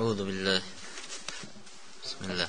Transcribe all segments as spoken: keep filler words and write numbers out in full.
أعوذ بالله بسم الله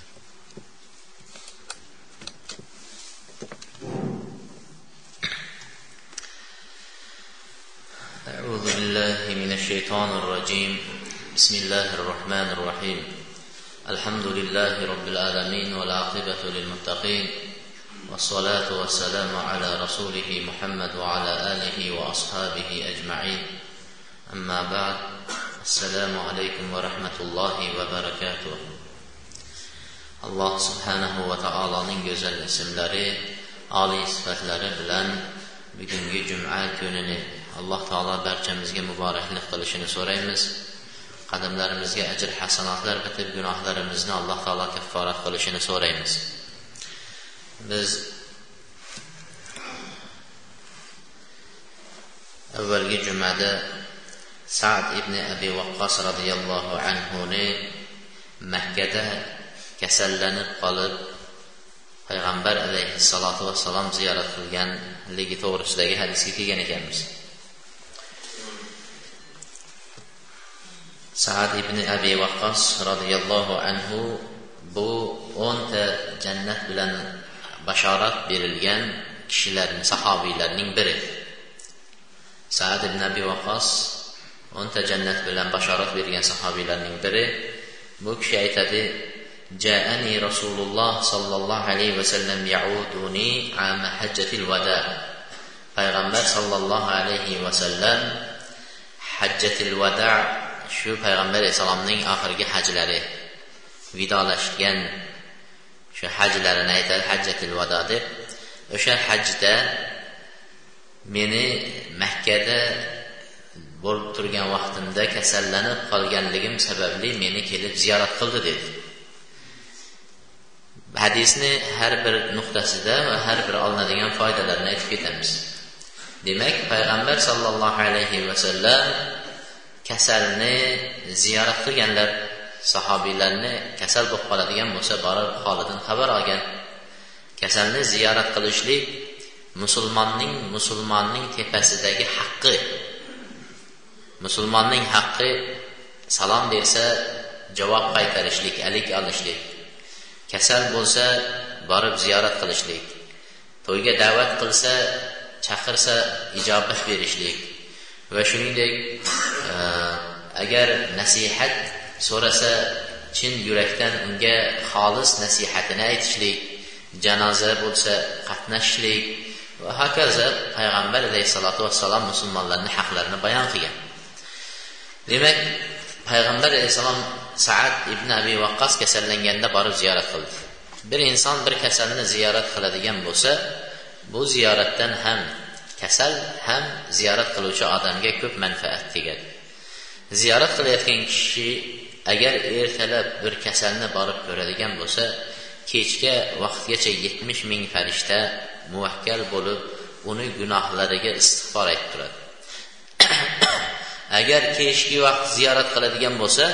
أعوذ بالله من الشيطان الرجيم بسم الله الرحمن الرحيم الحمد لله رب العالمين والعاقبة للمتقين والصلاة والسلام على رسوله محمد وعلى آله وأصحابه أجمعين أما بعد السلام عليكم ورحمة الله وبركاته. Allah subhanahu va taoloning go'zal ismlari, oliy sifatlari bilan bugungi juma kunini Alloh taolo barchamizga muboraklik qilishini so'raymiz. Qadamlarimizga ajr hasanatlar bitib, gunohlarimizni Alloh taolo kafforat qilishini so'raymiz. Biz avvalgi jumada Sa'd ibn Abi Waqqas radhiyallohu anhu ni Makkada kasallanib qolib payg'ambar alayhissalatu vassalom ziyorat qilganligi to'g'risidagi hadisga kelgan ekanmiz. Sa'd ibn Abi Waqqas radhiyallohu anhu bu o'nta jannat bilan bashorat berilgan kishilarning, sahobiylarning biri. Sa'd ibn Abi Waqqas o'nta jannat bilan bashorat bergan sahobiylarning biri. Bu kishi aytadi: "Ja'ani Rasululloh sallallohu alayhi va sallam ya'uduni ama hajjatil wada." Payg'ambar sallallohu alayhi va sallam hajjatil wada, shu payg'ambar alayhisalomning oxirgi hajlari, vidolashgan shu hajlarini aytadi, hajjatil wada deb. O'sha hajda meni Makkada bo'lib turgan vaqtimda kasallanib qolganligim sababli meni kelib ziyorat qildi dedi. Hadisni har bir nuqtasida va har bir olinadigan foydalarni aytib ketamiz. Demak, payg'ambar sallallohu alayhi va sallam kasalni ziyorat qilganlar, sahobiylarni kasal bo'lib qoladigan bo'lsa borib holidan xabar olgan. Kasalni ziyorat qilishlik musulmonning musulmonning tepasidagi haqqi. Musulmonning haqqi salom bersa javob qaytarishlik, alik olishlik. Kasal bo'lsa borib ziyorat qilishlik. To'yga da'vat qilsa, chaqirsa ijobat berishlik. Va shuningdek, agar nasihat so'rasa chin yurakdan unga xolis nasihatini aytishlik, janoza bo'lsa qatnashishlik va hokazo payg'ambar alayhisolatu vassalom musulmonlarning haqlarini bayon qilgan. Demak, payg'ambar alayhisalom Sa'd ibn Abi Waqqas kasallanganda borib ziyorat qildi. Bir inson bir kasalni ziyorat qiladigan bo'lsa, bu ziyoratdan ham kasal ham ziyorat qiluvchi odamga ko'p manfaat tegadi. Ziyorat qilayotgan kishi agar ertalab bir kasalni borib ko'radigan bo'lsa, kechga vaqtgacha yetmish ming farishta muvakkal bo'lib uni gunohlariga istig'for aytib turadi. Agar kechki vaqt ziyorat qiladigan bo'lsa,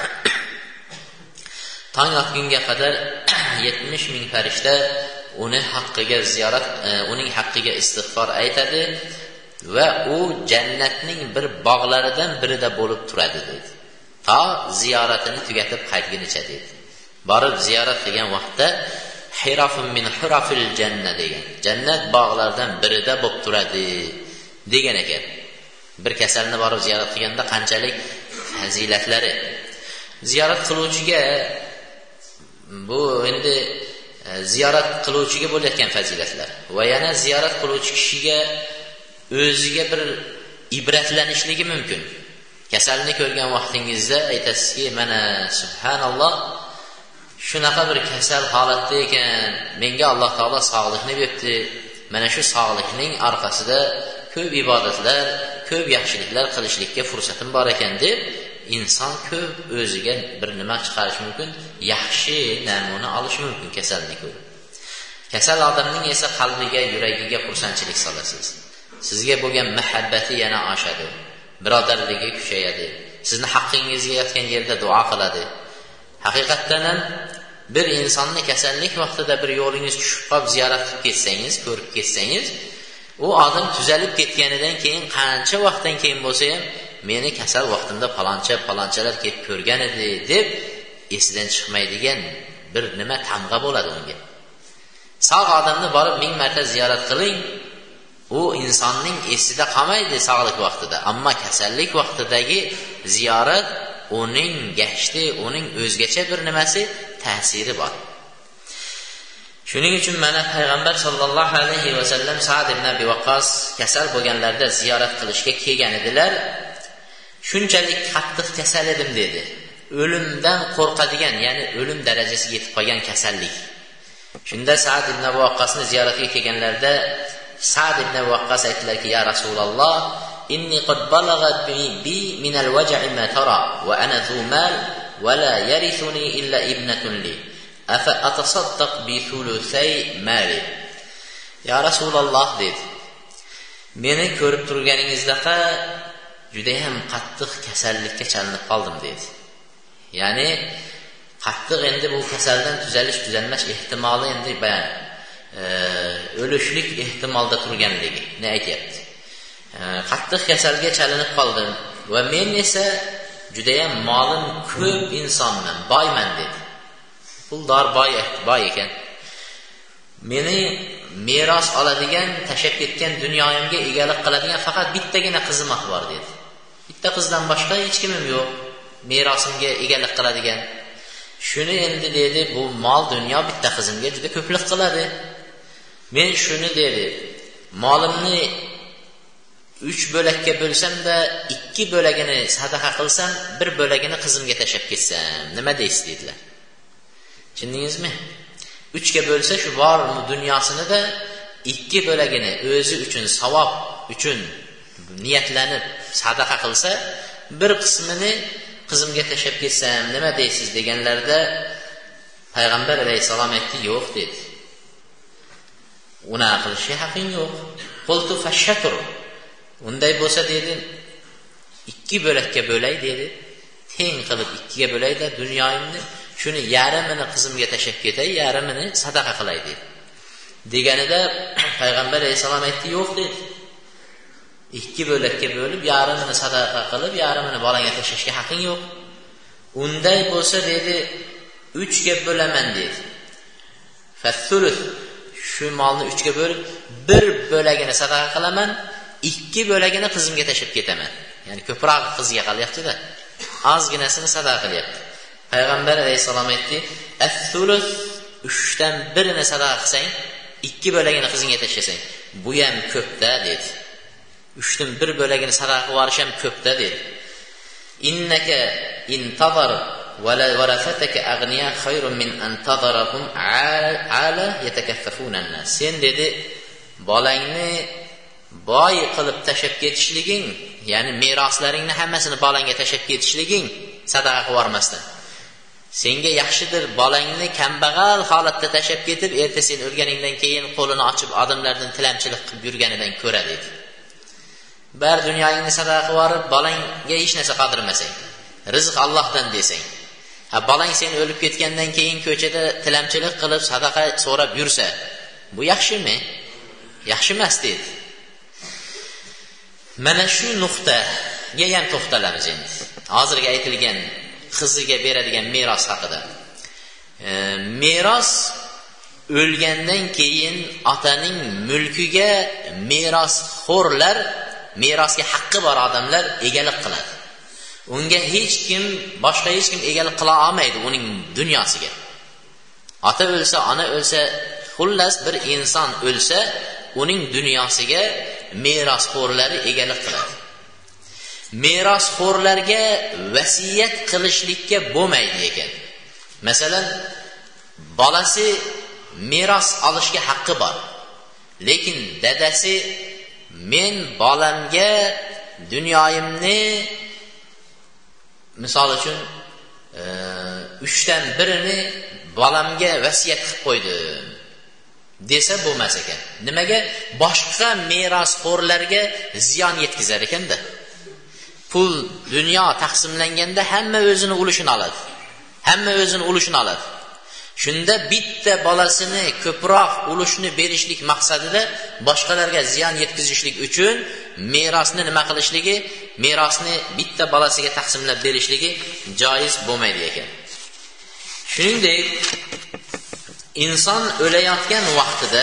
tong otgunga qadar yetmish ming farishta uni haqqiga ziyorat, uning haqqiga istig'for aytadi va u jannatning bir bog'laridan birida bo'lib turadi dedi. To ziyoratini tugatib qaytgunicha dedi. Borib ziyorat qilgan vaqtda hirafun min hurafil janna degan, jannat bog'laridan birida bo'lib turadi degan ekan. Bir kasalni borib ziyorat qilganda qanchalik fazilatlari. Ziyorat qiluvchiga bu endi ziyorat qiluvchiga bo'layotgan fazilatlar va yana ziyorat qiluvchi kishiga o'ziga bir ibratlanishligi mumkin. Kasalni ko'rgan vaqtingizda aytasizki, mana subhanalloh, shunaqa bir kasal holatda ekan, menga Alloh taolo sog'likni beribdi. Mana shu sog'likning orqasida ko'p ibodatlar, ko'p yaxshiliklar qilishlikka fursatim bor ekan deb inson ko'p o'ziga bir nima chiqarish mumkin, yaxshi namuna olish mumkin kasalni ko'rib. Kasal odamning esa qalbiga, yuragiga xursandchilik solasiz. Sizga bo'lgan muhabbati yana oshadi, birodarligi kuchayadi, sizni haqqingizga yetgan yerda duo qiladi. Haqiqatdan ham bir insonni kasallik vaqtida bir yo'lingiz tushib qolib ziyorat qilib ketsangiz, ko'rib ketsangiz, u odam tuzalib ketganidan keyin qancha vaqtdan keyin bo'lsa ham meni kasal vaqtimda paloncha palonchalar kelib ko'rgan edi deb esidan chiqmaydigan bir nima tamg'a bo'ladi unga. Sog' odamni borib ming marta ziyorat qiling, u insonning esida qolmaydi sog'lik vaqtida, ammo kasallik vaqtidagi ziyorat uning gashti, uning o'zgacha bir nimasi, ta'siri bor. Shuning uchun mana payg'ambar sollallohu alayhi vasallam Sa'd ibn Abi Waqqas kasal bo'lganlarda ziyorat qilishga kelgan edilar. Shunchalik qattiq kasal edim dedi. O'limdan qo'rqadigan, ya'ni o'lim darajasiga yetib qolgan kasallik. Shunda Sa'd ibn Abi Waqqasni ziyoratga kelganlarda Sa'd ibn Abi Waqqas aytdilarki: "Ya Rasululloh, inni qad balaghat bi min al-waj'i ma tara wa ana dhu mal wa la yarithuni illa ibnatun li. Afa atasaddaq bi thuluthay mali." Ya Rasululloh dedi. Meni ko'rib turganingizdaqa juda ham qattiq kasallikka chalinib qoldim dedi. Ya'ni qattiq endi bu kasaldan tuzalish tuzalmas ehtimoli endi bayon e, o'lishlik ehtimolda turganligini aytayapti. E, qattiq kasalga chalinib qoldim va men esa juda ham molim ko'p insonman, boyman dedi. Puldor boy boy ekan. Meni meros oladigan, tashab ketgan dunyoyimga egalik qiladigan faqat bittagina qizim bor dedi. Bitta qizdan boshqa hech kimim yo'q, merosimga egalik qiladigan. Shuni endi dedi, bu mol dunyo bitta qizimga juda ko'plik qiladi. Men shuni dedi, molimni uch bo'lakka bo'lsam-da, ikki bo'lagini sadaqa qilsam, bir bo'lagini qizimga tashab ketsam, nima deysiz dedilar. Tushundingizmi? uchga bo'lsa shu bor dunyosini-da ikki bo'lagini o'zi uchun savob uchun niyatlanib sadaqa qilsa, bir qismini qizimga tashab ketsam nima deysiz deganlarda payg'ambar alayhisalom aytdi, yo'q dedi. Una qilishga haqqing yo'q. Qultu fashatr. Unday bo'lsa dedi, ikki bo'lakka bo'lay dedi. Teng qilib ikkiga bo'layda dunyoyimni, shuni yarmini qizimga tashab ketay, yarmini sadaqa qilay dedi. Deganida payg'ambar alayhisalom aytdi, yo'q dedi. Ikki bo'lakka bo'lib, yarmini sadaqa qilib, yarmini bolangga tashashga haqqing yo'q. Unday bo'lsa dedi, uchga bo'laman dedi. Fathuluth, shu molni uchga bo'lib, bir bo'lagini sadaqa qilaman, ikki bo'lagini qizimga tashab ketaman. Ya'ni ko'proq qizga qolyapti-da, ozginasini sadaqa qilyapti. Payg'ambar alayhisalom aytdi, "As-thuluth, uchdan birini sadaqa qilsang, ikki bo'lagini qizingga tashlasang, bu ham ko'pda" dedi. uchdan bir bo'lagini sadaqa qilib yuborish ham ko'pda dedi. Innaka intazar va la warafataka aghniya khayrun min an tadarahum ala yatakaffafuna an-nas. Sen dedi, bolangni boy qilib tashab ketishliging, ya'ni meroslaringni hammasini bolangga tashab ketishliging sadaqa qilib yubormasdan. Senga yaxshidir bolangni kambag'al holatda tashab ketib, erta sen o'lganingdan keyin qo'lini ochib odamlardan tilamchilik qilib yurganidan ko'ra dedi. Bar dunyoingni sadaqa qilib yuborib, bolangga hech narsa qoldirmasang, rizq Allohdan desang. Ha, bolang sen o'lib ketgandan keyin ko'chada tilamchilik qilib sadaqa so'rab yursa, bu yaxshimi? Yaxshi emas dedi. Mana shu nuqtaga ham to'xtalamiz endi. Hozirgi aytilgan qiziga beradigan meros haqida. E, meros o'lgandan keyin otaning mulkiga merosxo'rlar, merosga haqqi bor odamlar egalik qiladi. Unga hech kim, boshqa hech kim egalik qila olmaydi uning dunyosiga. Ota o'lsa, ona o'lsa, xullas bir inson o'lsa, uning dunyosiga merosxo'rlari egalik qiladi. Merosxo'rlarga vasiyat qilishlikka bo'lmaydi ekan. Masalan, bolasi meros olishga haqqi bor. Lekin dadasi men bolamga dunyoyimni misol uchun uchdan birini bolamga vasiyat qilib qo'ydim desa bo'lmas ekan. Nimaga? Boshqa merosxo'rlarga ziyon yetkazar ekanda. Pul, dunyo taqsimlanganda hamma o'zini ulushini oladi. Hamma o'zini ulushini oladi. Shunda bitta bolasini ko'proq ulushni berishlik maqsadida boshqalarga ziyon yetkazishlik uchun merosni nima qilishligi, merosni bitta bolasiga taqsimlab berishligi joiz bo'lmaydi ekan. Shuningdek, inson o'layotgan vaqtida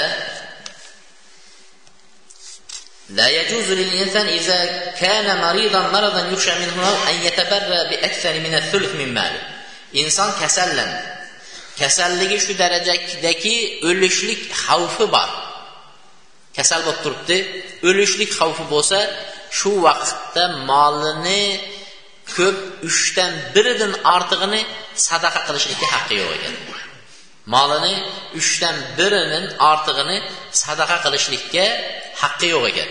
la yajuzu lil insan iza kana maridan maradan yukhsha minhu an yatabarra bi akthar min ath-thuluth min mali. Inson kasallandi. Kasalligi shu darajadagi o'lishlik xavfi bor. Kasal bo'lib turibdi, o'lishlik xavfi bo'lsa, shu vaqtda molini ko'p uchdan biridan ortig'ini sadaqa qilishlikka haqqi yo'q ekan. Molini uchdan birining ortig'ini sadaqa qilishlikka haqqi yo'q ekan.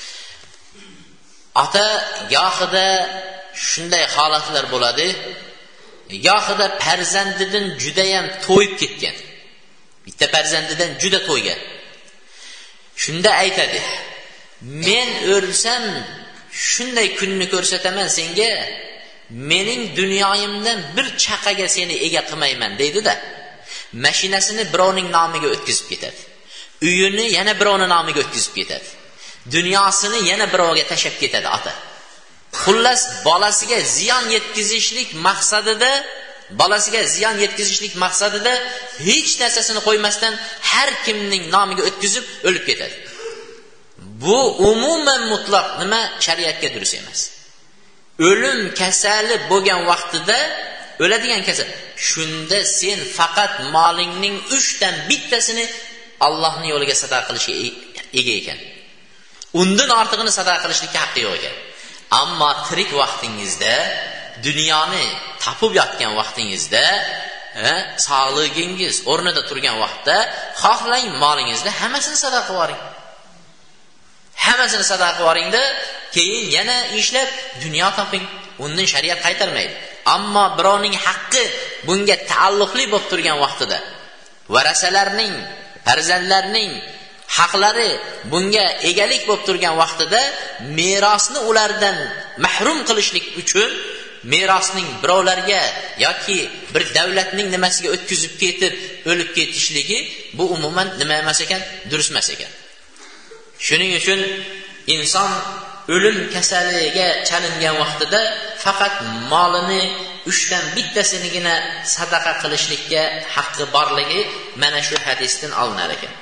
Ota gohida shunday holatlar bo'ladi, gohida farzandidan juda ham to'yib ketgan. Bitta farzandidan juda to'ygan. Shunda aytadi: "Men o'lsam shunday kunni ko'rsataman senga, mening dunyoyimdan bir chaqaga seni ega qilmayman" deydi-da. Mashinasini birovning nomiga o'tkazib ketadi. Uyini yana birovning nomiga o'tkazib ketadi. Dunyosini yana birovga tashab ketadi ota. Xullas, bolasiga ziyon yetkazishlik maqsadida, bolasiga ziyon yetkazishlik maqsadida hech narsasini qo'ymasdan har kimning nomiga o'tkazib o'lib ketadi. Bu umuman mutlaq nima shariatga durust emas. O'lim kasali bo'lgan vaqtida o'ladigan kasal, shunda sen faqat molingning uchdan bittasini Allohning yo'liga sadaqa qilishga ega ekan. Undan ortig'ini sadaqa qilishlikka haqqi yo'q ekan. Ammo tirik vaqtingizda, dunyoni topib yotgan vaqtingizda, sog'ligingiz o'rnida turgan vaqtda xohlang molingizda hammasini sadaqa qilib yuboring. Hammasini sadaqa qilib yuboringda, keyin yana ishlab dunyo toping. Undan shariat qaytarmaydi. Ammo birovning haqqi bunga taalluqli bo'lib turgan vaqtida, varasalarning, farzandlarning haqlari bunga egalik bo'lib turgan vaqtida merosni ulardan mahrum qilishlik uchun merosning birovlarga yoki bir davlatning nimasiga o'tkazib ketib o'lib ketishligi bu umuman nima emas ekan, durust emas ekan. Shuning uchun inson o'lim kasaliga chalingan vaqtida faqat molini uchdan bittasinigina sadaqa qilishlikka haqqi borligi mana shu hadisdan olinar ekan.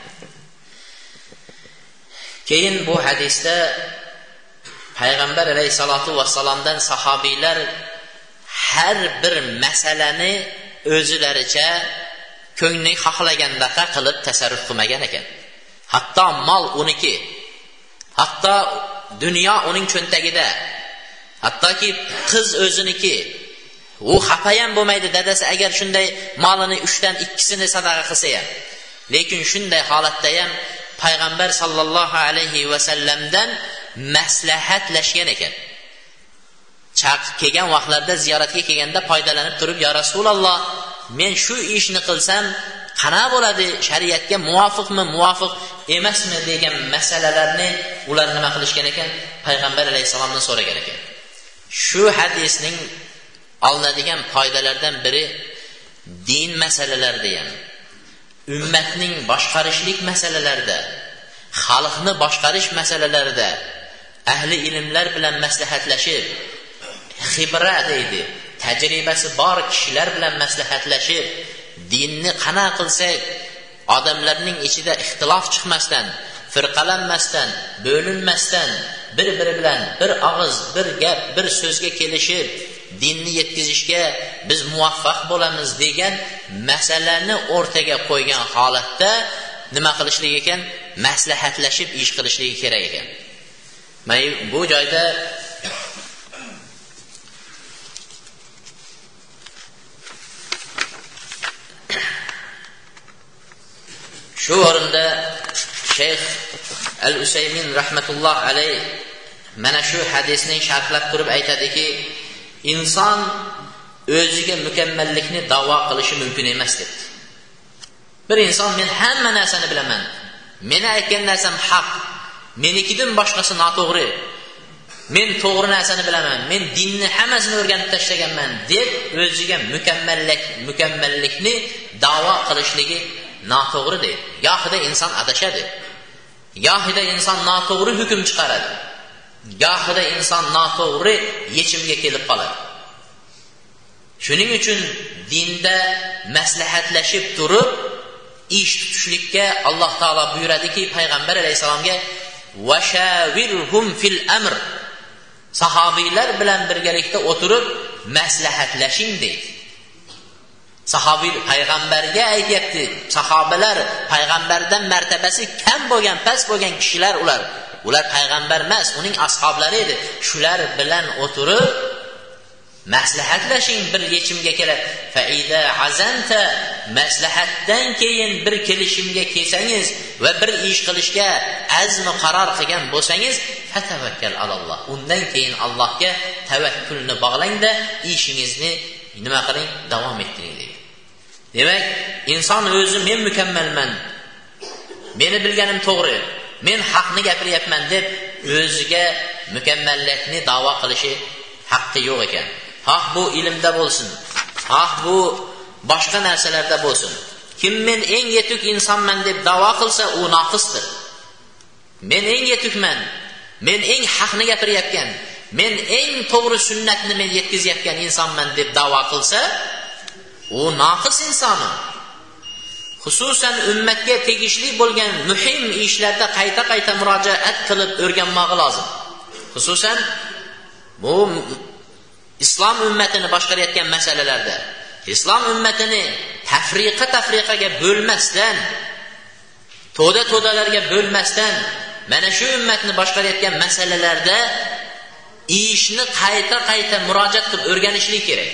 Keyin bu hadisda Payg'ambar alayhisolatu vassalomdan sahobiylar har bir masalani o'zilaricha ko'ngli xohlagandaqa qilib tasarruf qilmagan ekan. Hatto mol uniki, hatto dunyo uning cho'ntagida, hattoki qiz o'ziniki. U xafa ham bo'lmaydi dadasi agar shunday molini uchdan ikkisini sadaqa qilsa ham. Lekin shunday holatda ham Payg'ambar sallallohu alayhi va sallamdan maslahatlashgan ekan. Chaq kelgan vaqtlarda ziyoratga kelganda foydalanib turib, "Ya Rasululloh, men shu ishni qilsam qana bo'ladi? Shariatga muvofiqmi, muvofiq emasmi?" degan masalalarni ular nima qilishgan ekan? Payg'ambar alayhisalomdan so'ragan ekan. Shu hadisning olinadigan foydalardan biri din masalalarida ham, ummatning boshqarishlik masalalarida, xalqni boshqarish masalalarida ahli ilmlar bilan maslahatlashib, xibra deydi, tajribasi bor kishilar bilan maslahatlashib, dinni qana qilsak odamlarning ichida ixtilof chiqmasdan, firqalanmasdan, bo'linmasdan, bir-biri bilan bir og'iz, bir gap, bir so'zga kelishib dinni yetkazishga biz muvaffaq bo'lamiz degan masalani o'rtaga qo'ygan holatda nima qilishlik ekan? Maslahatlashib ish qilishligi kerak ekan. Mana bu joyda shu o'rinda Shayx Al-Usaymin rahmatulloh alayh mana shu hadisning sharhlab turib aytadiki, inson o'ziga mukammallikni da'vo qilishi mumkin emas deb. Bir inson men hamma narsani bilaman, meni aytgan narsam haq, menikidan boshqasi noto'g'ri, men to'g'ri narsani bilaman, men dinni hammasini o'rganib tashlaganman deb o'ziga mukammallik, mukammallikni da'vo qilishligi noto'g'ri deydi. Gohida inson adashadi, gohida inson noto'g'ri hukm chiqaradi. gohida inson noto'g'ri yechimga kelib qoladi. Shuning uchun dinda maslahatlashib turib ish tutishlikka Alloh taolo buyuradiki, payg'ambar alayhisalomga vashavirhum fil amr, sahobiylar bilan birgalikda o'tirib maslahatlashing deydi. Sahobiy payg'ambarga aytayapti, sahobalar payg'ambardan martabasi kam bo'lgan, past bo'lgan kishilar ular. Ular payg'ambar emas, uning ashablari edi. Shular bilan o'tirib maslahatlashing, bir yechimga keladi. Fa iza azanta, maslahatdan keyin bir kelishimga kelsangiz va bir ish qilishga azm qaror qilgan bo'lsangiz, fatavakkal alalloh. Undan keyin Allohga tavakkulni bog'langda ishingizni nima qiling, davom ettiring deydi. Demak, inson o'zi men mukammalman, meni bilganim to'g'ri, men haqni gapiryapman deb o'ziga mukammallikni da'vo qilishi haqqi yo'q ekan. Haq bu ilmda bo'lsin, haq bu boshqa narsalarda bo'lsin. Kim men eng yetuk insonman deb da'vo qilsa, u noqisdir. Men eng yetukman, men eng haqni gapiryapman, men eng to'g'ri sunnatni men yetkazyapman insonman deb da'vo qilsa, u noqis inson. Xususan ummatga tegishli bo'lgan muhim ishlarda qayta-qayta murojaat qilib o'rganmoq lozim. Xususan bu islom ummatini boshqarayotgan masalalarda islom ummatini tafriqa tafriqaga bo'lmasdan, to'da-to'dalarga bo'lmasdan mana shu ummatni boshqarayotgan masalalarda ishni qayta-qayta murojaat qilib o'rganishlik kerak.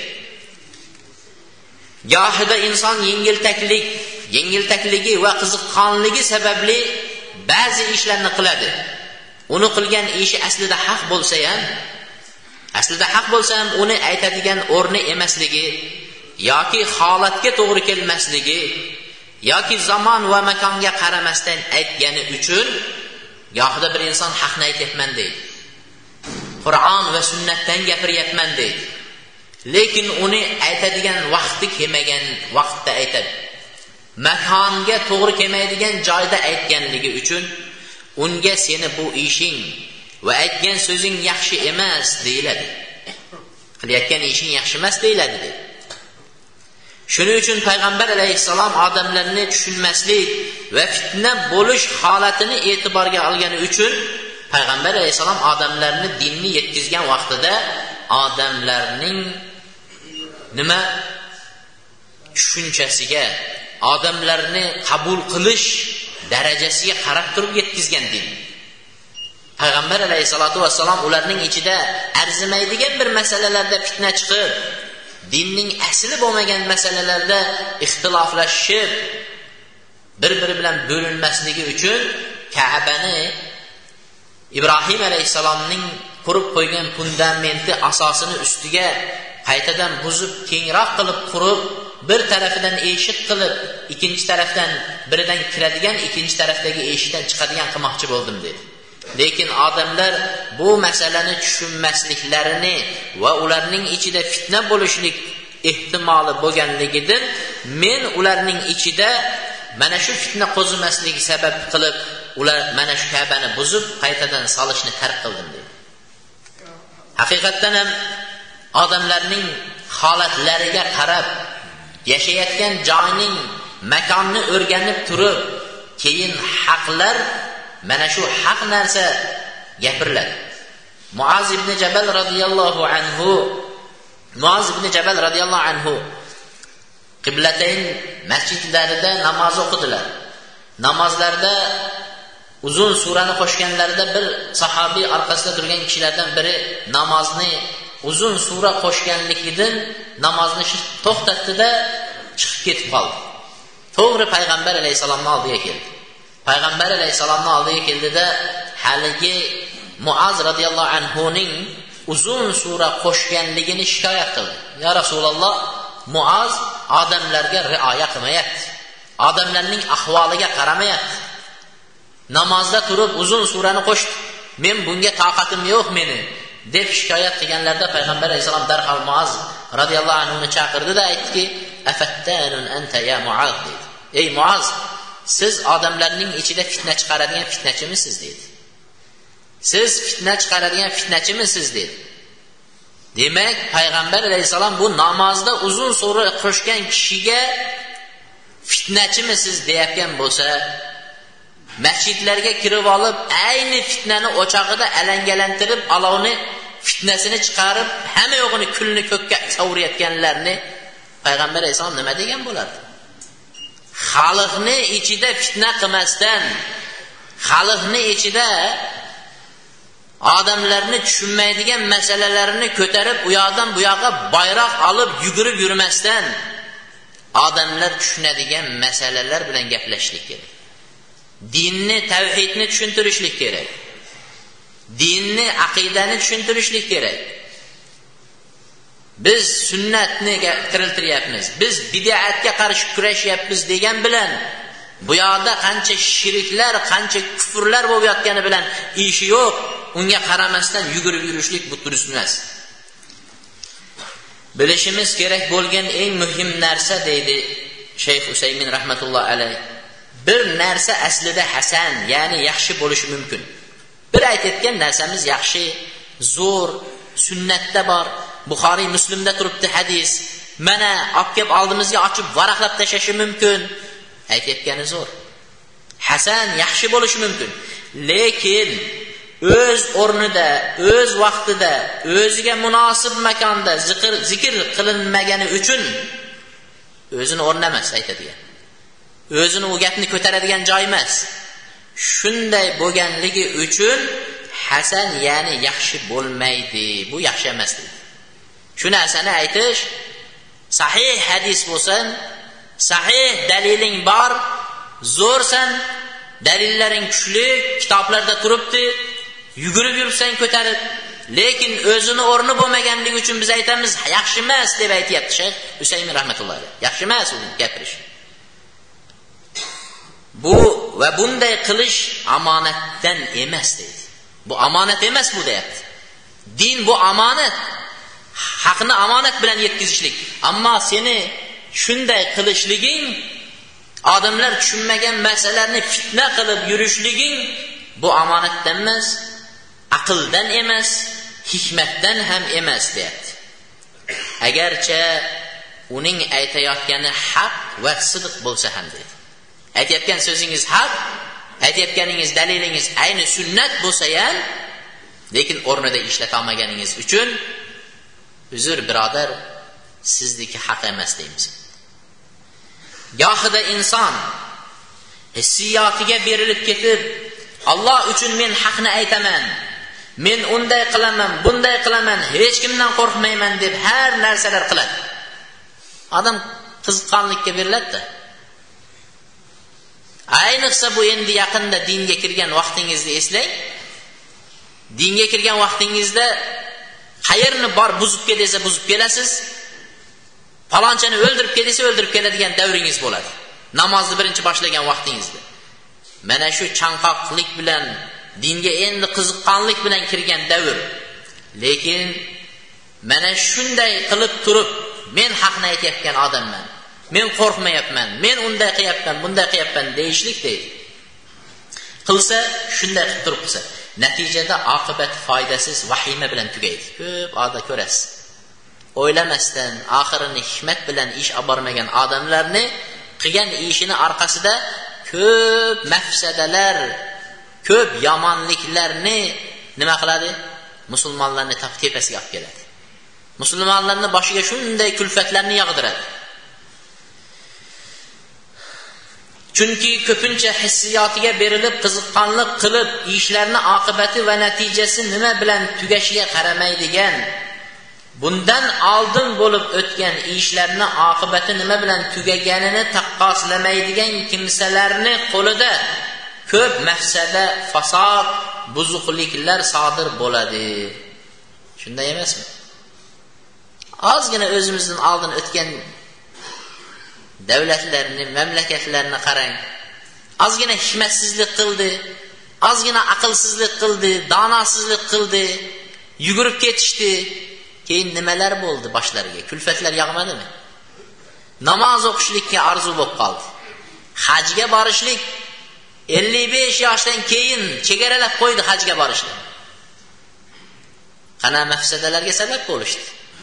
Gohida inson yengiltaklik, yengiltakligi va qiziqqonligi sababli ba'zi ishlarni qiladi. Uni qilgan ishi aslida haq bo'lsa ham, aslida haq bo'lsa ham uni aytadigan o'rni emasligi yoki holatga to'g'ri kelmasligi yoki zamon va makonga qaramasdan aytgani uchun gohida bir inson haqni aytayapman deydi. Qur'on va sunnatdan gapiryapman deydi. Lekin uni aytadigan vaqti kelmagan vaqtda aytadi. Makonga to'g'ri kelmaydigan joyda aytganligi uchun unga seni bu ishing va aytgan so'zing yaxshi emas deyiladi. Qilayotgan ishing yaxshi emas deyiladi dedi. Shuning uchun payg'ambar alayhisalom odamlarni tushunmaslik va fitna bo'lish holatini e'tiborga olgani uchun payg'ambar alayhisalom odamlarni dinni yetkazgan vaqtida odamlarning nima tushunchasiga, odamlarni qabul qilish darajasiga qarab turib yetkazgan din. Payg'ambar alayhisolatu vassalom ularning ichida arzimaydigan bir masalalarda fitna chiqib, dinning asli bo'lmagan masalalarda ixtiloflashib, bir-biri bilan bo'linmasligi uchun Ka'bani Ibrohim alayhisalomning qurib qo'ygan fundamenti asosini ustiga qaytadan buzib, kengroq qilib qurib, bir tarafidan eshik qilib, ikkinchi tarafdan biridan kiradigan, ikkinchi tarafdagi eshikdan chiqadigan qilmoqchi bo'ldim dedi. Lekin odamlar bu masalani tushunmasliklarini va ularning ichida fitna bo'lishlik ehtimoli bo'lganligidan men ularning ichida mana shu fitna qo'zimasligi sabab qilib ular mana shu Ka'bani buzib qaytadan solishni tark qildim dedi. Haqiqatan ham odamlarning holatlariga qarab, yashayotgan joyning makonni o'rganib turib, keyin haqlar mana shu haq narsa gapiriladi. Muaz ibn Jabal radhiyallohu anhu Muaz ibn Jabal radhiyallohu anhu Qiblatayn masjidlarida namoz o'qidilar. Namozlarda uzun surani qo'shganlarida bir sahobiy orqasida turgan kishilardan biri namozni uzun sura qo'shganligidan namozni to'xtatdi-da chiqib ketib qoldi. To'g'ri payg'ambar alayhisolamning oldiga keldi. Payg'ambar alayhisolamning oldiga keldida haligi Muaz radhiyallohu anhu ning uzun sura qo'shganligini shikoyat qildi. Ya Rasululloh, Muaz odamlarga rioya qilmayapti. Odamlarning ahvoliga qaramayapti. Namozda turib uzun surani qo'shdi. Men bunga toqatim yo'q meni deb shikoyat qilganlarda payg'ambar alayhisalom darhol Muaz radhiyallohu anhu ni chaqirdi-da aytdiki, "Afattanun anta ya Muaz" dedi. Ey Muaz, siz odamlarning ichida fitna chiqaradigan fitnachimisiz dedi. Siz fitna chiqaradigan fitnachimisiz dedi. Demak, payg'ambar alayhisalom bu namozda uzun so'ri qo'shgan kishiga fitnachimisiz deyotgan bo'lsa, masjidlarga kirib olib, ayni fitnani o'chog'ida alangalantirib, olovni fitnasini chiqarib, hamma yo'g'ini kulni ko'kka sovurayotganlarni payg'ambar alayhisalom nima degan bo'lardi? Xalqni ichida fitna qilmasdan, xalqni ichida odamlarni tushunmaydigan masalalarni ko'tarib, u yoqdan bu yoqqa bayroq olib yugurib yurmasdan, odamlar tushunadigan masalalar bilan gaplashishlik kerak. Dinni, tavhidni tushuntirishlik kerak. Dinni, aqidani tushuntirishlik kerak. Biz sunnatni kiriltiryapmiz, biz bid'atga qarshi kurashyapmiz degan bilan bu yoqda qancha shirklar, qancha kufrlar bo'lib yotgani bilan ishi yo'q, unga qaramasdan yugurib yurishlik bu durust emas. Bilishimiz kerak bo'lgan eng muhim narsa deydi Shayx Usaymin rahmatulloh alayh. Bir narsa aslida hasan, ya'ni yaxshi bo'lishi mumkin. Bir aytayotgan narsamiz yaxshi, zo'r, sunnatda bor, Buxoriy, Muslimda turibdi hadis. Mana olib kelib oldimizga ochib varaqlab tashlashi mumkin. Aytayotgani zo'r. Hasan, yaxshi bo'lishi mumkin. Lekin o'z o'rnida, o'z vaqtida, o'ziga munosib makonda zikr zikr qilinmagani uchun o'zini o'rni emas aytadigan. O'zini u gapni ko'taradigan joy emas. Shunday bo'lganligi uchun hasan, ya'ni yaxshi bo'lmaydi. Bu yaxshi emas dedi. Shu narsani aytish sahih hadis bo'lsin, sahih daliling bor, zo'rsan, dalillaring kuchli, kitoblarda turibdi, yugurib yuribsan ko'tarib, lekin o'zini o'rni bo'lmaganligi uchun biz aytamiz, yaxshi emas deb aytayapti Shayx Usaymin rahmatullohi alayh. Yaxshi emas u gapirish. Bu va bunday qilish omonatdan emas deydi. Bu omonat emas bu deyapti. Din bu omonat. Haqni omonat bilan yetkazishlik. Ammo seni shunday qilishliging, odamlar tushunmagan masalalarni fitna qilib yurishliging bu omonatdan emas, aqldan emas, hikmatdan ham emas deyapti. Agarcha uning aytayotgani haq va sidq bo'lsa ham deydi. Aytayotgan so'zingiz haq, aytayotganingiz dalilingiz ayni sunnat bo'lsa ham, lekin o'rnida ishlata olmaganingiz uchun uzr birodar, sizniki haq emas deymiz. Gohida inson hissiyotiga berilib ketib, Alloh uchun men haqni aytaman, men unday qilaman, bunday qilaman, hech kimdan qo'rqmayman deb har narsalar qiladi. Odam qiziqqonlikka beriladi-da. Ayniqsa bu endi yaqinda dinga kirgan vaqtingizni eslang. Dinga kirgan vaqtingizda qayerni bor buzib kel desa buzib kelasiz. Falonchani o'ldirib kel desa o'ldirib keladigan davringiz bo'ladi. Namozni birinchi boshlagan vaqtingizda. Mana shu chanqoqlik bilan, dinga endi qiziqqonlik bilan kirgan davr. Lekin mana shunday qilib turib, men haqni aytayotgan odamman, men qo'rqmayapman, men unday qilyapman, bunday qilyapman deyishlik deydi. Qilsa, shunday qilib turib qilsa, natijada oqibat foydasiz vahima bilan tugaydi. Ko'p odam ko'rasiz. O'ylamasdan, oxirini hikmat bilan ish olib bormagan odamlarni qilgan ishini orqasida ko'p mafsadalar, ko'p yomonliklarni nima qiladi? Musulmonlarni tepasiga olib keladi. Musulmonlarning boshiga shunday kulfatlarni yog'diradi. Chunki ko'pincha hissiyotiga berilib, qiziqqonlik qilib, ishlarning oqibati va natijasi nima bilan tugashiga qaramaydigan, bundan oldin bo'lib o'tgan ishlarning oqibati nima bilan tugaganini taqqoslamaydigan kimsalarni qo'lida ko'p mafsada, fasod, buzuqliklar sodir bo'ladi. Shunday emasmi? Ozgina o'zimizdan oldin o'tgan davlatlarni, mamlakatlarni qarang. Ozgina hikmatsizlik qildi, ozgina aqlsizlik qildi, donosizlik qildi, yugurib ketishdi. Keyin nimalar bo'ldi boshlariga? Kulfatlar yog'madimi? Namoz o'qishlikka orzu bo'lib qoldi. Hajga borishlik ellik besh yoshdan keyin chegaralab qo'ydi hajga borishni. qana mafsadalarga sabab bo'lishdi.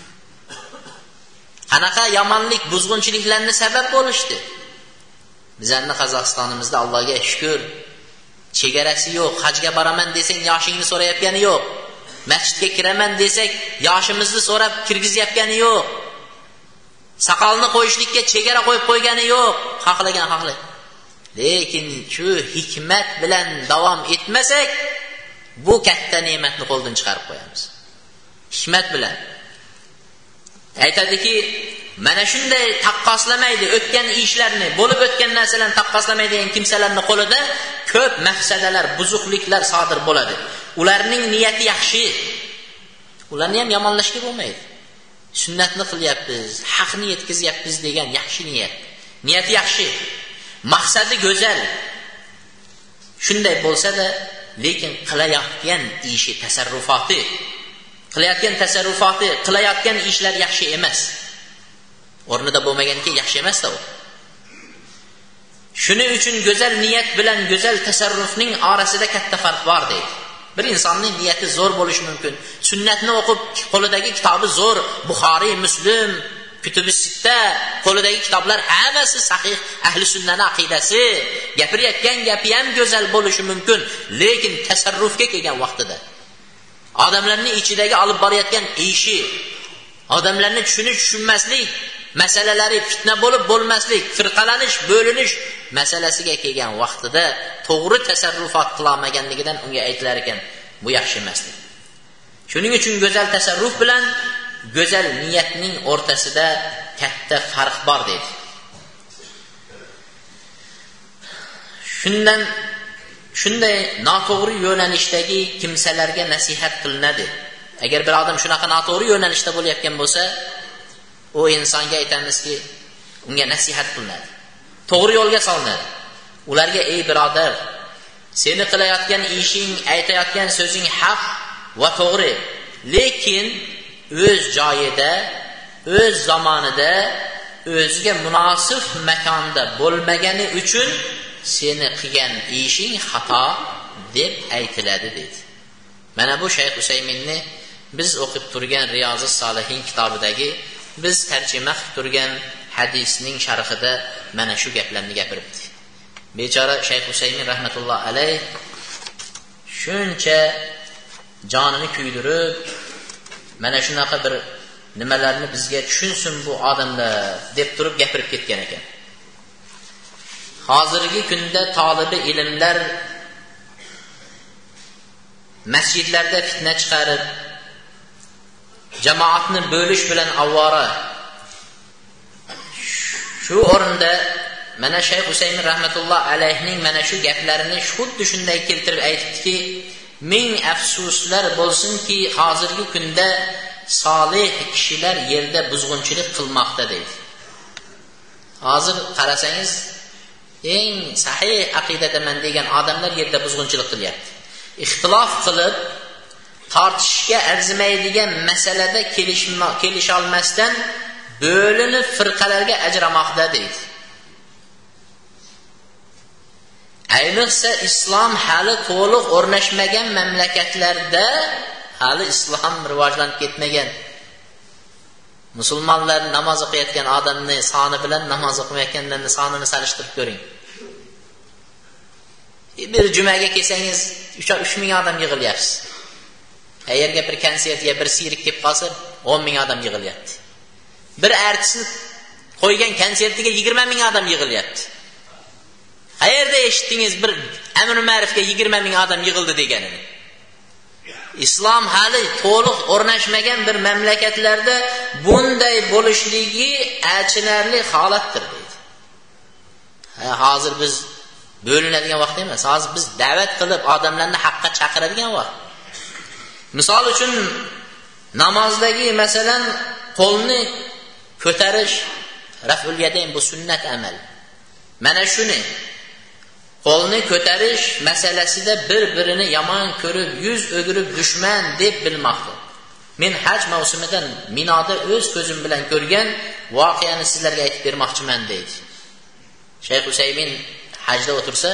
Qanaqa yomonlik, buzg'unchiliklarga sabab bo'lishdi. Bizning Qozog'istonimizda Allohga shukr, chegarasi yo'q. Hajga boraman desang yoshingni so'rayotgani yo'q. Masjidga kiraman desak yoshimizni so'rab kirgizyapgani yo'q. Saqolni qo'yishlikka chegara qo'yib qo'ygani yo'q. Xohlagan xohla. Lekin shu hikmat bilan davom etmasak, bu katta ne'matni qo'ldan chiqarib qo'yamiz. Hikmat bilan aytadiki, mana shunday taqqoslamaydi o'tgan ishlarni, bo'lib o'tgan narsalarni taqqoslamaydigan kimsalarning qo'lida ko'p mafsadalar, buzuqliklar sodir bo'ladi. Ularning niyati yaxshi. Ularni ham yomonlashga bo'lmaydi. Sunnatni qilyapmiz, haqni yetkazyapmiz degan yaxshi niyat. Niyati yaxshi. Maqsadi go'zal. Shunday bo'lsa-da, lekin qilayotgan ishi, tasarrufoti, qilayotgan tasarrufoti, qilayotgan ishlar yaxshi emas. O'rnida bo'lmaganki yaxshi emas-da u. Shuning uchun go'zal niyat bilan go'zal tasarrufning orasida katta farq bor deydi. Bir insonning niyati zo'r bo'lishi mumkin. Sunnatni o'qib, qo'lidagi kitobi zo'r, Buxoriy, Muslim, Kutubi Sitta, qo'lidagi kitoblar hammasi sahih, ahli sunnahning aqidasi, gapirayotgan gapi ham go'zal bo'lishi mumkin, lekin tasarrufga kelgan vaqtida odamlarning ichidagi olib borayotgan ishi, odamlarni tushunish, tushunmaslik masalalari fitna bo'lib bo'lmaslik, firqalanish, bo'linish masalasiga kelgan vaqtida to'g'ri tasarrufot qilmaganligidan unga aytilar ekan, bu yaxshi emas. Shuning uchun go'zal tasarruf bilan go'zal niyatning o'rtasida katta farq bor dedi. Shundan shunday noto'g'ri yo'nalishdagi kimsalarga nasihat qilinadi. Agar bir odam shunaqa noto'g'ri yo'nalishda bo'layotgan bo'lsa, u insonga aytamizki, unga nasihat qilinadi. To'g'ri yo'lga solinadi. Ularga ey birodar, seni qilayotgan ishing, aytayotgan so'zing haq va to'g'ri, lekin o'z joyida, o'z zamonida, o'ziga munosib makonda bo'lmagani uchun seni qilgan ishing xato deb aytiladi dedi. Mana bu Shayx Usayminni biz o'qib turgan Riyozis Solihin kitobidagi, biz tarjima qilib turgan hadisning sharhida mana shu gaplarni gapiribdi. Bechora Shayx Usaymin rahmatulloh alayh shuncha jonini kuydirib, mana shunaqa bir nimalarni bizga tushunsin bu odamlar deb turib gapirib ketgan ekan. Hozirgi kunda tolibi ilmlar masjidlarda fitna chiqarib, jamoatni bo'lish bilan avvora. Shu o'rinda mana Shayx Usaymin rahmatulloh alayhning mana shu gaplarini xuddi shunday keltirib aytibdiki, ming afsuslar bo'lsinki, hozirgi kunda solih kishilar yerda buzg'unchilik qilmoqda deydi. Hozir qarasangiz, eng sahih aqidadaman degan odamlar yerda buzg'unchilik qilyapti. Ixtilof qilib, tortishishga arzimaydigan masalada kelisha olmasdan bo'linib firqalarga ajramoqda deydi. Ayniqsa islom hali to'liq o'rnashmagan mamlakatlarda, hali islom rivojlanib ketmagan, musulmonlar namoz o'qiyotgan odamni soni bilan namoz o'qimayotganlarning sonini solishtirib ko'ring. Bir jumaga kelsangiz uch ming odam yig'ilyapti. Qayerga bir konsertga bir sirik kelib qolsa o'n ming odam yig'ilyapti. Bir artistni qo'ygan konsertiga yigirma ming odam yig'ilyapti. Qayerda eshitdingiz bir Amr Ma'rifga yigirma ming odam yig'ildi deganini? Islom hali to'liq o'rnashmagan bir mamlakatlarda bunday bo'lishligi achinarli holatdir deydi. Ha, hozir biz bo'linadigan vaqt emas. Hozir biz da'vat qilib odamlarni haqqa chaqiradigan vaqt. Misol uchun namozdagi masalan qo'lni ko'tarish, raf'ul yadayn bu sunnat amal. Mana shuni qo'lni ko'tarish masalasida bir-birini yomon ko'rib, yuz o'girib dushman deb bilmoqda. Men haj mavsumidan Minoda o'z ko'zim bilan ko'rgan voqeani sizlarga aytib bermoqchiman deydi. Shayx Usaymin hajda o'tirsa,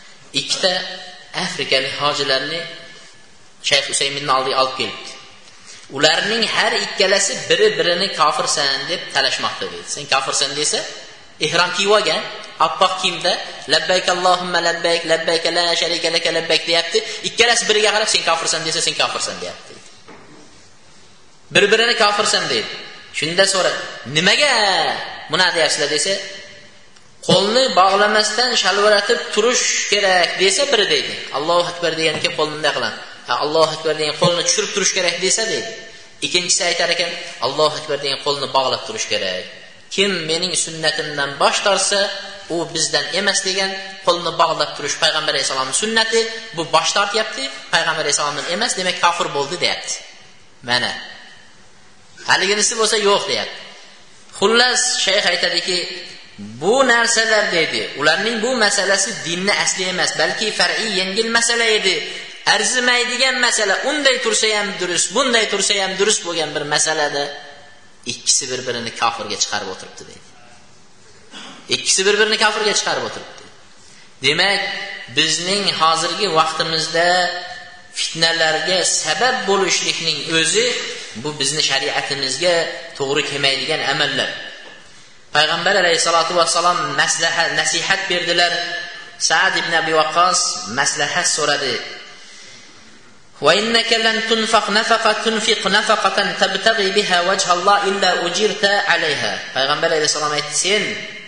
ikkita afrikalik hojilarni Shayx Usayminning oldiga olib kelibdi. ularning har ikkalasi biri-birini kofirsan deb talashmoqda dedi. Sen kofirsan desa, ihrom kiyib olgan, oppoq kiyimda labbayk Allohumma labbayk, labbayk la sharika laka labbayk deyapti. Ikkalasi biriga qarab sen kofirsan desa, sen kofirsan deyapti. Bir-birini kofirsan deydi. Shunda so'ra, nimaga buni deyapsizlar desa, qo'lni bog'lamasdan shalviratib turish kerak desa biri deydi. Allohu akbar deganiga qo'lni bunday qilan. Ha, Allohu akbar degan qo'lni tushirib turish kerak desa deydi. Ikkinchisi aytar ekan, Allohu akbar degan qo'lni bog'lab turish kerak. Kim mening sunnatimdan bosh tortsa, u bizdan emas degan, qo'lni bog'lab turish payg'ambar alayhisolamning sunnati, bu bosh tortyapti, payg'ambar alayhisolamdan emas, demak kofir bo'ldi deyapti. Mana haliginisi bo'lsa yo'q deyapti. Xullas shayx aytadiki, bu narsalar dedi, ularning bu masalasi dinni asli emas, balki far'iy yengil masala edi. Arzimaydigan masala, unday tursa ham durust, bunday tursa ham durust bo'lgan bir masalada ikkisi bir-birini kofirga chiqarib o'tiribdi dedi. Ikkisi bir-birini kofirga chiqarib o'tiribdi. Demak, bizning hozirgi vaqtimizda fitnalarga sabab bo'lishlikning o'zi bu bizning shariatimizga to'g'ri kelmaydigan amallar. Payg'ambar alayhisolatu vassalom maslahat, nasihat berdilar. Sa'd ibn Abi Waqqas maslahat so'radi. Va innaka lan tunfaq nafaqa tunfiq nafaqatan tabtaghi biha wajha Allah illa ujirta alayha. Payg'ambar alayhisolom aytdi, sen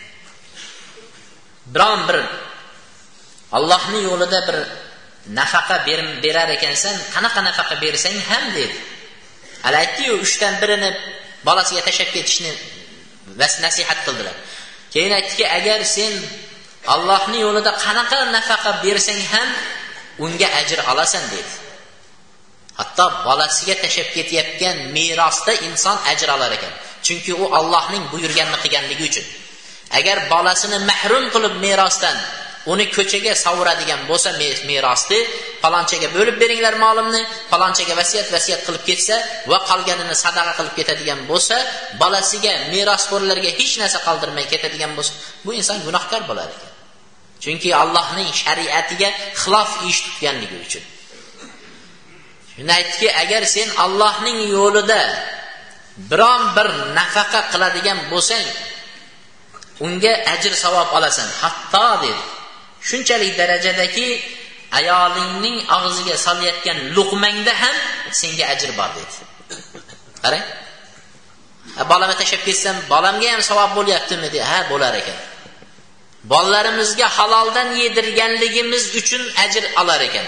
biron bir Allohning yo'lida bir nafaqa berar ekansan, qanaqa nafaqa bersang ham dedi. Hali aytdi-yu, uchdan birini bolasiga tashlab ketishni vas nasihat qildilar. Keyin aytdiki, agar sen Allohning yo'lida qanaqa nafaqa bersang ham unga ajr olasan dedi. Hatto bolasiga tashlab ketayotgan merosda inson ajr olar ekan. Chunki u Allohning buyurganini qilganligi uchun. Agar bolasini mahrum qilib merosdan uni ko'chaga savuradigan bo'lsa merosni, palonchaga bo'lib beringlar molimni, palonchaga vasiyat vasiyat qilib ketsa va qolganini sadaqa qilib ketadigan bo'lsa, bolasiga, merosxo'rlarga hech narsa qoldirmay ketadigan bo'lsa, bu inson gunohkor bo'lar ekan. Chunki Allohning shariatiga xilof ish tutganligi uchun. Shuni aytdiki, agar sen Allohning yo'lida biron bir nafaqa qiladigan bo'lsang, unga ajr savob olasan. Hatto dedi, shunchalik darajadaki ayolingning og'ziga solayotgan luqmangda ham senga ajr bor dedi. Qarang. Bolama tashlab ketsam, bolamga ham savob bo'lyaptimi dedi. Ha, bo'lar ekan. Bolalarimizga haloldan yedirganligimiz uchun ajr olar ekan.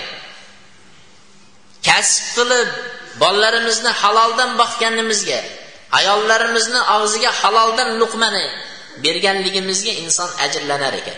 Kasb qilib bolalarimizni haloldan boqganimizga, ayollarimizni og'ziga haloldan luqmani berganligimizga inson ajrlanar ekan.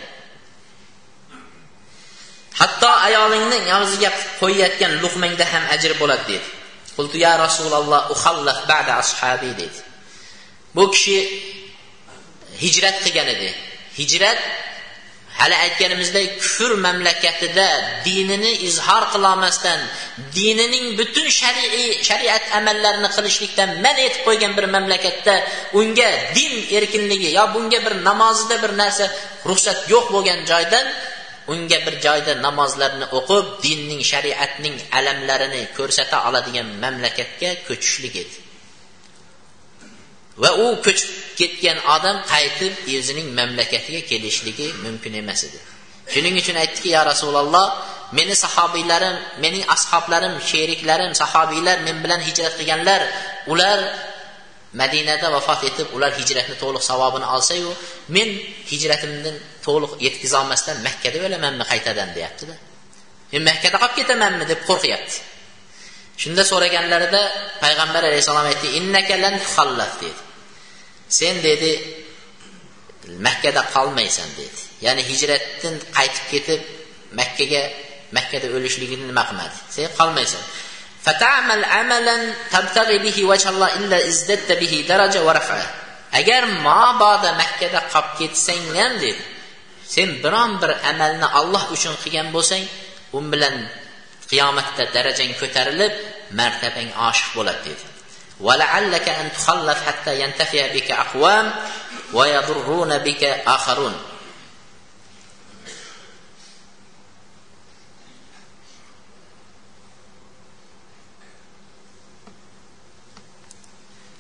Hatto ayolingning og'ziga qo'yayotgan luqmangda ham ajr bo'ladi dedi. Qultu ya Rasululloh ukhallaf ba'da ashabi dedi. Bu kishi hijrat qilgan edi. Hijrat hali aytganimizdek kufr mamlakatida dinini izhor qilmasdan, dinining butun shar'iy shariat amallarini qilishlikdan man etib qo'ygan bir mamlakatda unga din erkinligi yo bunga bir namozida bir narsa ruxsat yo'q bo'lgan joydan unga bir joyda namozlarni o'qib, dinning, shariatning alamlarini ko'rsata oladigan mamlakatga ko'chishlik edi. Va u ko'chib ketgan odam qaytib o'zining mamlakatiga kelishligi mumkin emas edi. Shuning uchun aytdiki, ya Rasululloh, meni sahobiylarim, mening ashoblarim, sheriklarim, sahobiylar men bilan hijrat qilganlar, ular Madinada vafot etib, ular hijratni to'liq savobini olsa-yu, men hijratimdan to'liq yetkiza olmasdan Makka da o'lamanmi qaytadan deyapti-da. Men Makka da qolib ketamanmi deb qo'rqyapti. Shunda so'raganlarida payg'ambar alayhisalom aytdi, innaka lan tukhallaf dedi. Sen dedi Makka da qolmaysan dedi. Ya'ni hijratdan qaytib ketib Makkaga Makkada o'lishligini nima qilmadi? Sen qolmaysan. Fata'mal amalan tabtaghi bihi wajha Allah illa izdadta bihi daraja wa raf'a. Agar mabodo Makkada qolib ketsang ham dedi, sen biron bir amalni Alloh uchun qilgan bo'lsang, u bilan qiyomatda darajang ko'tarilib, martabang oshiq bo'ladi dedi. Va la'allaka an tukhallaf hatta yantafi'a bika aqwam wa yadurruna bika akharun.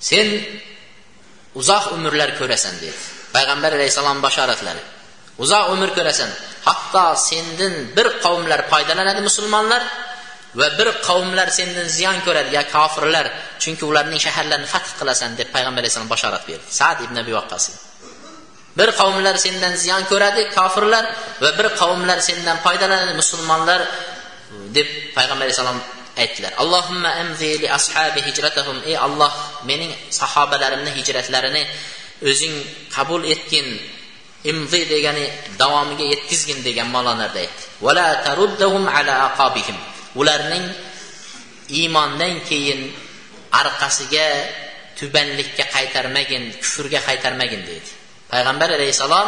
sen uzoq umrlar ko'rasan dedi. Payg'ambar alayhisalom bashoratlari. Uzoq umr ko'rasan. Hatto sendan bir qavmlar foydalanadi musulmonlar va bir qavmlar sendan ziyon ko'radi, ya kofirlar, chunki ularning shaharlarini fath qilasan deb payg'ambar alayhisalom bashorat berdi. Sa'd ibn Abi Waqqas. Bir qavmlar sendan ziyon ko'radi, kofirlar, va bir qavmlar sendan foydalanadi, musulmonlar deb payg'ambar alayhisalom aytdilar. Allohumma amzi li ashabi hijratahum. Ey Alloh, mening sahobalarimning hijratlarini o'zing qabul etgin. Imzi degani davomiga yetkizgin degan ma'nolarda aytdi. Va la taruddahum ala aqabihim. Ularning iymondan keyin orqasiga tubanlikka qaytarmagin, kufrga qaytarmagin dedi. Payg'ambar alayhisalom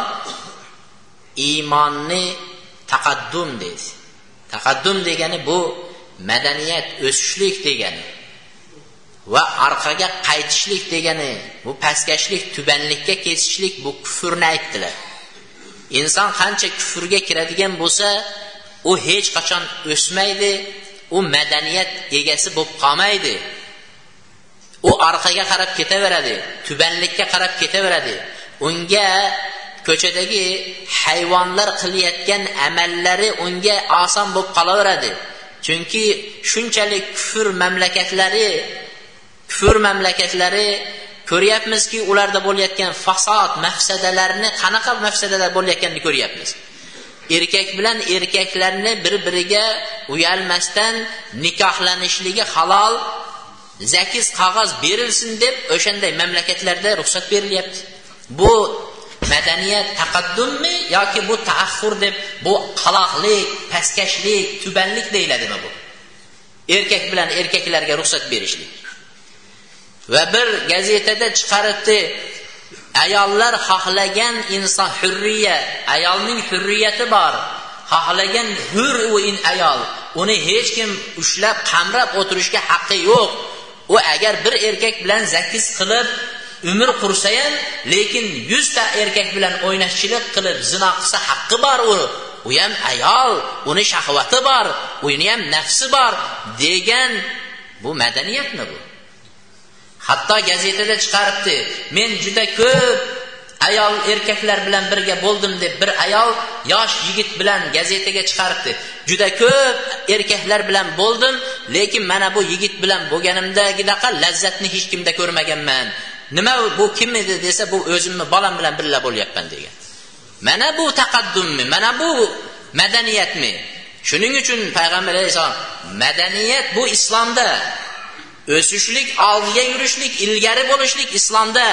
iymonni taqaddum dedi. Taqaddum degani bu madaniyat, o'sishlik degani va orqaga qaytishlik degani, bu pastkashlik, tubanlikka ketishlik, bu kufrni aytdilar. Inson qancha kufrga kiradigan bo'lsa, u hech qachon o'smaydi, u madaniyat egasi bo'lib qolmaydi. U orqaga qarab ketaveradi, tubanlikka qarab ketaveradi. Unga ko'chadagi hayvonlar qilayotgan amallari unga oson bo'lib qolaveradi. Chunki shunchalik kufr mamlakatlari, kufr mamlakatlari ko'ryapmizki, ularda bo'layotgan fasod, mafsadalarni, qanaqa mafsadalar bo'layotganini ko'ryapmiz. Erkak bilan erkaklarni bir-biriga uyalmasdan nikohlanishligi halol, zakiz qog'oz berilsin deb o'shanday mamlakatlarda ruxsat berilyapti. Bu madaniyat taqaddummi yoki bu ta'axxur deb, bu qaloqlik, pastkashlik, tubanlik deyiladimi bu? Erkak bilan erkaklarga ruxsat berishlik. Va bir gazetada chiqaribdi, ayollar xohlagan inson hurriya, ayolning hurriyati bor. Xohlagan hur o'yin ayol, uni hech kim ushlab, qamrab o'tirishga haqqi yo'q. U agar bir erkak bilan zakiz qilib umr qursa ham, lekin yuz ta erkak bilan o'ynashchilik qilib zino qilsa haqqi bor u. U ham ayol, uni shahvati bor, uni ham nafsi bor degan, bu madaniyatmi bu? Hatto gazetada chiqaribdi, men juda ko'p ayol erkaklar bilan birga bo'ldim deb bir ayol yosh yigit bilan gazetaga chiqaribdi. Juda ko'p erkaklar bilan bo'ldim, lekin mana bu yigit bilan bo'lganimdagidaqa lazzatni hech kimda ko'rmaganman. Nima bu, kim edi desa, bu o'zimni bolam bilan birga bo'lyapman degan. Mana bu taqaddummi? Mana bu madaniyatmi? Shuning uchun payg'ambar alayhisalom, madaniyat bu islomda, o'sishlik, oldiga yurishlik, ilgari bo'lishlik islomda.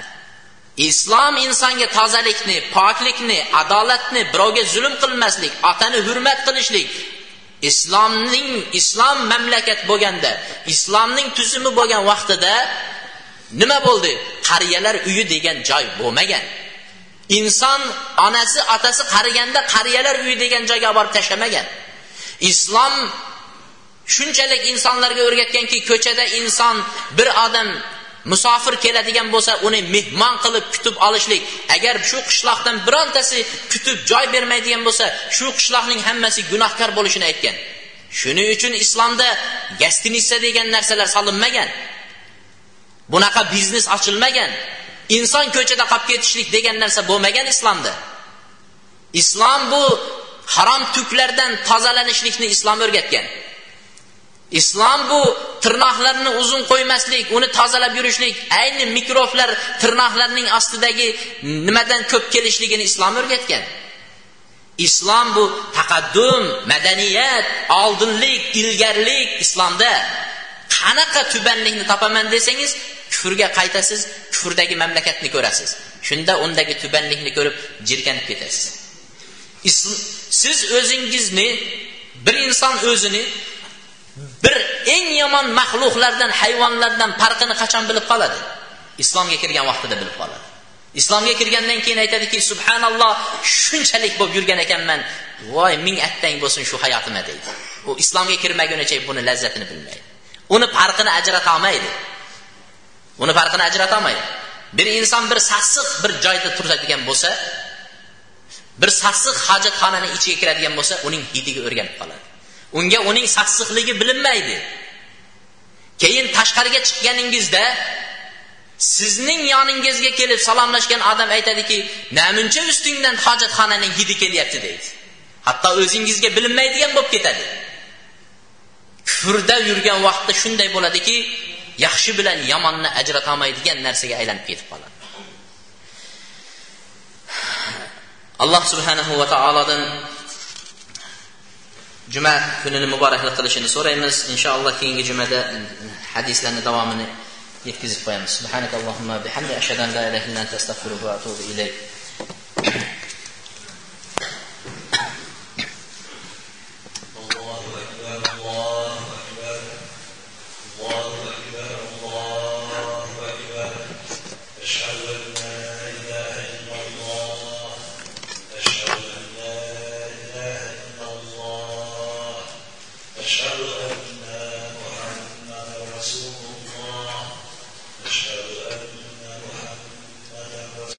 Islom insonga tozalikni, poklikni, adolatni, birovga zulm qilmaslik, otani hurmat qilishlik. Islomning, islom mamlakat bo'lganda, islomning tuzumi bo'lgan vaqtida nima bo'ldi? Qariyalar uyi degan joy bo'lmagan. Inson onasi, otasi qariganda qariyalar uyi degan joyga borib tashlamagan. Islom shunchalik insonlarga o'rgatganki, ko'chada inson bir odam musofir keladigan bo'lsa, uni mehmon qilib kutib olishlik. Agar shu qishloqdan birontasi kutib joy bermaydigan bo'lsa, shu qishloqning hammasi gunohkor bo'lishini aytgan. Shuning uchun islomda gastinitsa degan narsalar solinmagan. Bunaqa biznes ochilmagan. Inson ko'chada qolib ketishlik degan narsa bo'lmagan islomda. Islom bu harom tuklardan tozalanishlikni islom o'rgatgan. Islom bu tirnoqlarni uzun qo'ymaslik, uni tozalab yurishlik, ayni mikroflar tirnoqlarning ostidagi nimadan ko'p kelishligini islom o'rgatgan. Islom bu taqaddum, madaniyat, oldinlik, ilgarlik islomda. Qanaqa tubanlikni topaman desangiz, kufrga qaytasiz, kufrdagi mamlakatni ko'rasiz. Shunda undagi tubanlikni ko'rib jirkanib ketasiz. Siz o'zingizni, bir inson o'zini bir eng yomon mahluqlardan, hayvonlardan farqini qachon bilib qoladi? Islomga kirgan vaqtida bilib qoladi. Islomga kirgandan keyin aytadiki, subhanalloh, shunchalik bo'lib yurgan ekanman, voy ming attang bo'lsin shu hayotimda deydi. U islomga kirmagunicha buni lazzatini bilmaydi. Uni farqini ajrata olmaydi. Uni farqini ajrata olmaydi. Bir inson bir sassiq bir joyda turadigan bo'lsa, bir sassiq hojatxonaning ichiga kiradigan bo'lsa, uning hidiga o'rganib qoladi. Unga uning sassiqligi bilinmaydi. Keyin tashqariga chiqqaningizda Sizning yoningizga kelib salomlashgan odam aytadiki, "Namuncha ustingdan hojatxonaning hidi kelyapti" deydi. Hatto o'zingizga bilinmaydigan bo'lib ketadi. Kufrda yurgan vaqtda shunday bo'ladiki, yaxshi bilan yomonni ajrata olmaydigan narsaga aylanib ketib qoladi. Alloh subhanahu va taolodan juma kunini muboraklik qilishini so'raymiz. Inshaalloh keyingi jumada hadislarning davomini yetkazib qo'yamiz. Subhanakallohumma bihamdi ashhadu an la ilaha illa anta astaghfiruka va atubu ilayk.